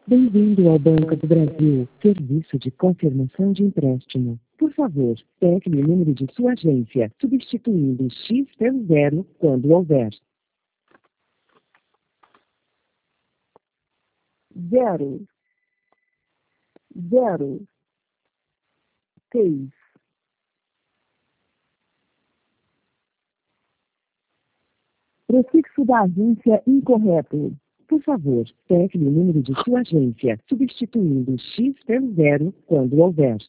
Bem-vindo ao Banco do Brasil, serviço de confirmação de empréstimo. Por favor, pegue o número de sua agência, substituindo X pelo 0 quando houver. 0, 0, 6, prefixo da agência incorreto. Por favor, pegue o número de sua agência, substituindo X pelo 0 quando houver.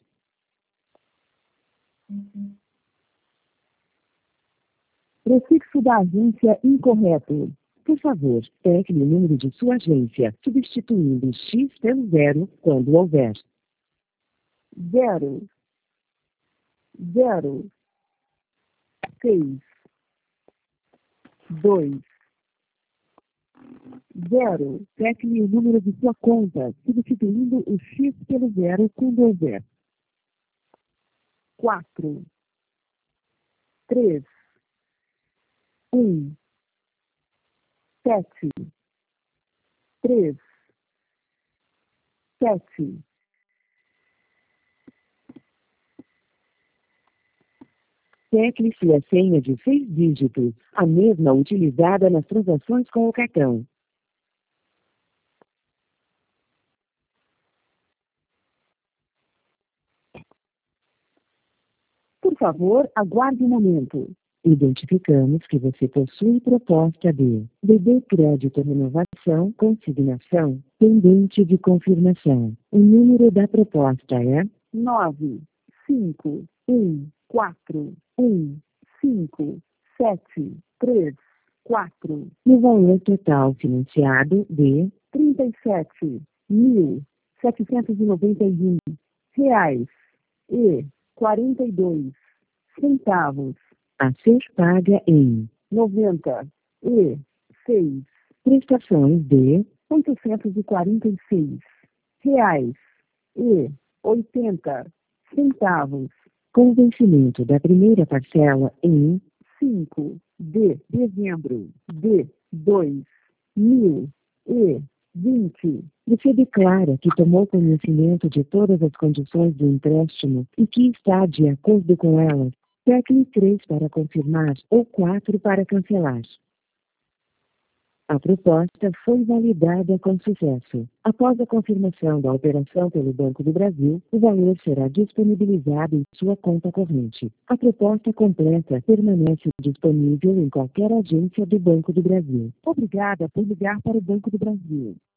Prefixo da agência incorreto. Por favor, pegue o número de sua agência, substituindo X pelo 0 quando houver. 0, 0, 6, 2, 0. Pegue o número de sua conta, substituindo o X pelo 0 quando houver. 4, 3, 1, 7, 3, 7. Tecle sua senha de 6 dígitos, a mesma utilizada nas transações com o cartão. Por favor, aguarde um momento. Identificamos que você possui proposta de BB Crédito Renovação Consignação pendente de confirmação. O número da proposta é 9, 5, 1, 4, 1, 5, 7, 3, 4. no valor total financiado de 37.791 reais e 42 centavos. a ser paga em 96 prestações de 846 reais e 80 centavos. com vencimento da primeira parcela em 5 de dezembro de 2020. Você declara que tomou conhecimento de todas as condições do empréstimo e que está de acordo com elas. Tecle 3 para confirmar ou 4 para cancelar. A proposta foi validada com sucesso. Após a confirmação da operação pelo Banco do Brasil, o valor será disponibilizado em sua conta corrente. A proposta completa permanece disponível em qualquer agência do Banco do Brasil. Obrigada por ligar para o Banco do Brasil.